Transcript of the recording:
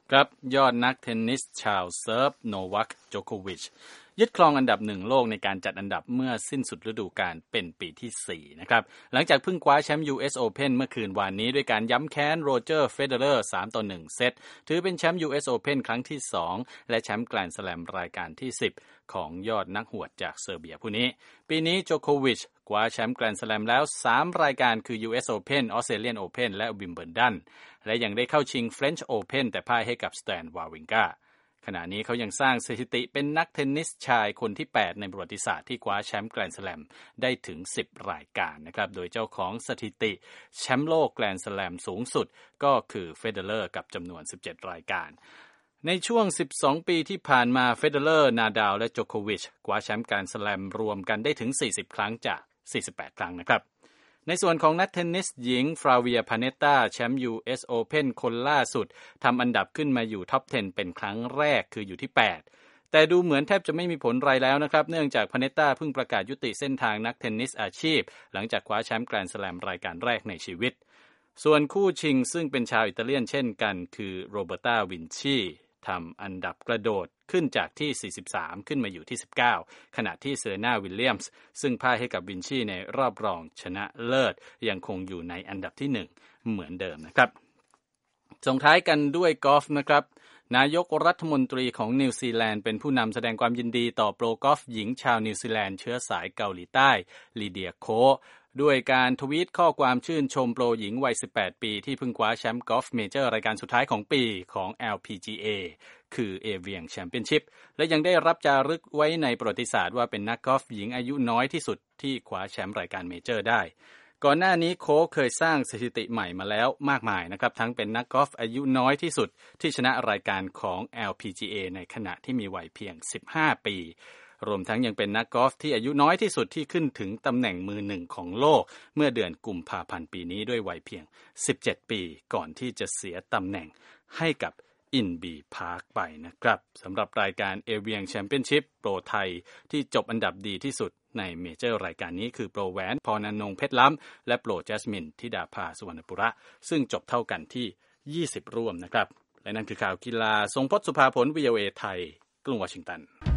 ครับยอดนักเทนนิสชาวเซิร์ฟโนวัคโจโควิชยึดครองอันดับ1โลกในการจัดอันดับเมื่อสิ้นสุดฤดูกาลเป็นปีที่4นะครับหลังจากเพิ่งคว้าแชมป์ US Open เมื่อคืนวานนี้ด้วยการย้ำแค้นโรเจอร์เฟเดอร์3-1 เซตถือเป็นแชมป์ US Open ครั้งที่2และแชมป์แกรนด์สแลมรายการที่10ของยอดนักหวดจากเซอร์เบียผู้นี้ปีนี้โจโควิชคว้าแชมป์แกรนด์สแลมแล้ว3รายการคือ US Open Australian Open และวิมเบิลดันและยังได้เข้าชิง French Open แต่พ่ายให้กับสแตนวาวิงกาขณะนี้เขายังสร้างสถิติเป็นนักเทนนิสชายคนที่8ในประวัติศาสตร์ที่คว้าแชมป์แกรนด์สแลมได้ถึง10รายการนะครับโดยเจ้าของสถิติแชมป์โลกแกรนด์สแลมสูงสุดก็คือเฟเดอร์กับจำนวน17รายการในช่วง12ปีที่ผ่านมาเฟเดอร์นาดาลและโจโควิชคว้าแชมป์แกรนด์สแลมรวมกันได้ถึง40ครั้งจาก48ครั้งนะครับในส่วนของนักเทนนิสหญิงฟราเวียพาเนตตาแชมป์ US Open คนล่าสุดทำอันดับขึ้นมาอยู่ท็อป 10 เป็นครั้งแรกคืออยู่ที่8แต่ดูเหมือนแทบจะไม่มีผลไรแล้วนะครับเนื่องจากพาเนตตาเพิ่งประกาศยุติเส้นทางนักเทนนิสอาชีพหลังจากคว้าแชมป์แกรนด์สแลมรายการแรกในชีวิตส่วนคู่ชิงซึ่งเป็นชาวอิตาเลียนเช่นกันคือโรเบร์ตาวินชีทำอันดับกระโดดขึ้นจากที่43ขึ้นมาอยู่ที่19ขณะที่เซเรนาวิลเลียมส์ซึ่งพ่ายให้กับวินชีในรอบรองชนะเลิศยังคงอยู่ในอันดับที่1เหมือนเดิมนะครับส่งท้ายกันด้วยกอล์ฟนะครับนายกรัฐมนตรีของนิวซีแลนด์เป็นผู้นำแสดงความยินดีต่อโปรกอล์ฟหญิงชาวนิวซีแลนด์เชื้อสายเกาหลีใต้ลีเดียโคด้วยการทวีตข้อความชื่นชมโปรหญิงวัย18ปีที่เพิ่งคว้าแชมป์กอล์ฟเมเจอร์รายการสุดท้ายของปีของ LPGA คือเอเวียงแชมเปี้ยนชิพและยังได้รับจารึกไว้ในประวัติศาสตร์ว่าเป็นนักกอล์ฟหญิงอายุน้อยที่สุดที่คว้าแชมป์รายการเมเจอร์ได้ก่อนหน้านี้โค้ชเคยสร้างสถิติใหม่มาแล้วมากมายนะครับทั้งเป็นนักกอล์ฟอายุน้อยที่สุดที่ชนะรายการของ LPGA ในขณะที่มีวัยเพียง15ปีรวมทั้งยังเป็นนักกอล์ฟที่อายุน้อยที่สุดที่ขึ้นถึงตำแหน่งมือ1ของโลกเมื่อเดือนกุมภาพันธ์ปีนี้ด้วยวัยเพียง17ปีก่อนที่จะเสียตำแหน่งให้กับอินบีพาร์คไปนะครับสำหรับรายการเอเวียงแชมเปี้ยนชิพโปรไทยที่จบอันดับดีที่สุดในเมเจอร์รายการนี้คือโปรแหวนพรอนงค์เพชรล้ำและโปรแจสมินธิดาภาสุวรรณปุระซึ่งจบเท่ากันที่20ร่วมนะครับและนั่นคือข่าวกีฬาทรงพจน์สุภาผล VOA ไทยกรุงวอชิงตัน